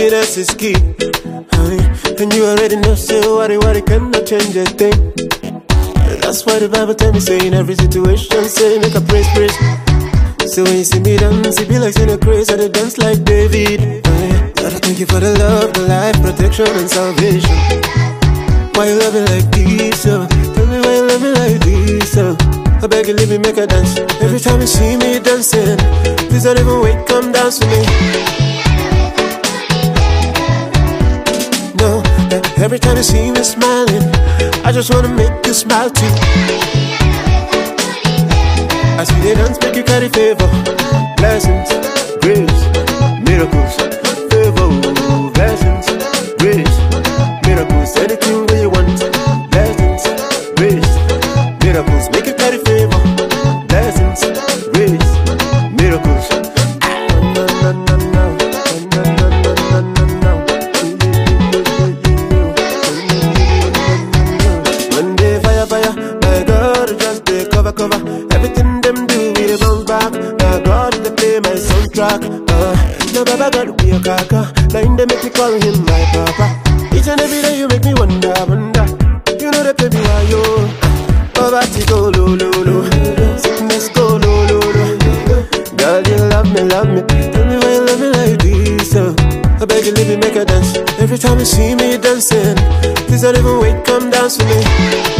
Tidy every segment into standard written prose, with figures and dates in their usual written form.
happiness is key. And you already know, so worry cannot change a thing. That's why the Bible tell me, say in every situation, say make a praise. So when you see me dance, it be like seeing a craze, I dance like David. Gotta thank you for the love, the life, protection and salvation. Why you love me like this, oh? Tell me why you love me like this, oh? I beg you, leave me, make a dance. Every time you see me dancing, please don't even wait, come dance with me. No, every time you see me smiling, I just wanna make you smile too. I see the dance make you carry favor, blessings, grace, miracles, favor, blessings, grace, miracles, anything that you want, blessings, grace, miracles, make you carry favor, blessings, grace, miracles. One day fire, my God, just they cover, everything them do, we bounce back. My God, they play my soundtrack. No Baba God, be a kaka. Now in they make me call him my papa. Each and every day you make me wonder. You know they play me why yo. Poverty go low. Sickness go low. God, you love me. Tell me why you love me like this, oh. I beg you, leave me, make a dance. Every time you see me dancing, please don't even wait, come dance with me.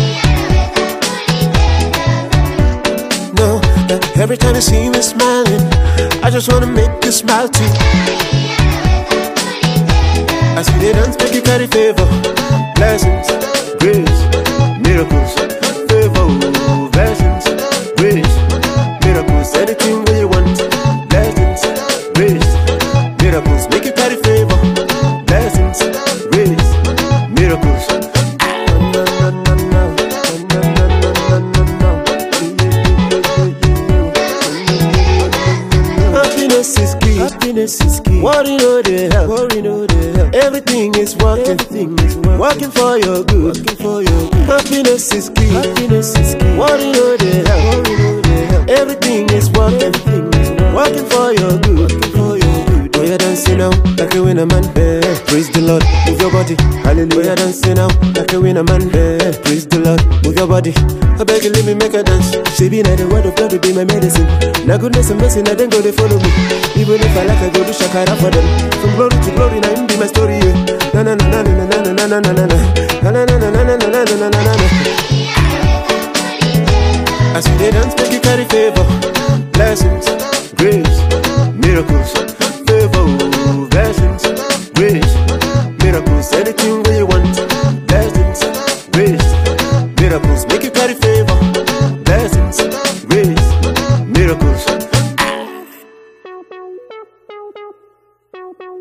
No, every time you see me smiling, I just wanna make you smile too. I see the dance make you carry favor, blessings, grace, miracles, favor, blessings, grace, miracles, anything that you want, blessings, grace, miracles, make you carry favor, blessings, grace, miracles. Happiness is key. Worry no they help. Everything is working. Working for your good. Happiness is key. Worry no they help. Everything is working. Working for your good. Oh, you're dancing now like a winner man. Praise the Lord, move your body. Hallelujah. You're dancing now like a winner man. Praise the Lord, move your body. I beg you, leave me, make a dance. She be like the word of God will be my medicine. Now goodness and mercy, now then go they follow me. Even if I like, I go do shakara for them. From glory to glory, now it be my story. Na na na na na na na na na na na na na na na na na na. I see they dance, make you carry favor, blessings, grace, miracles, favor, blessings,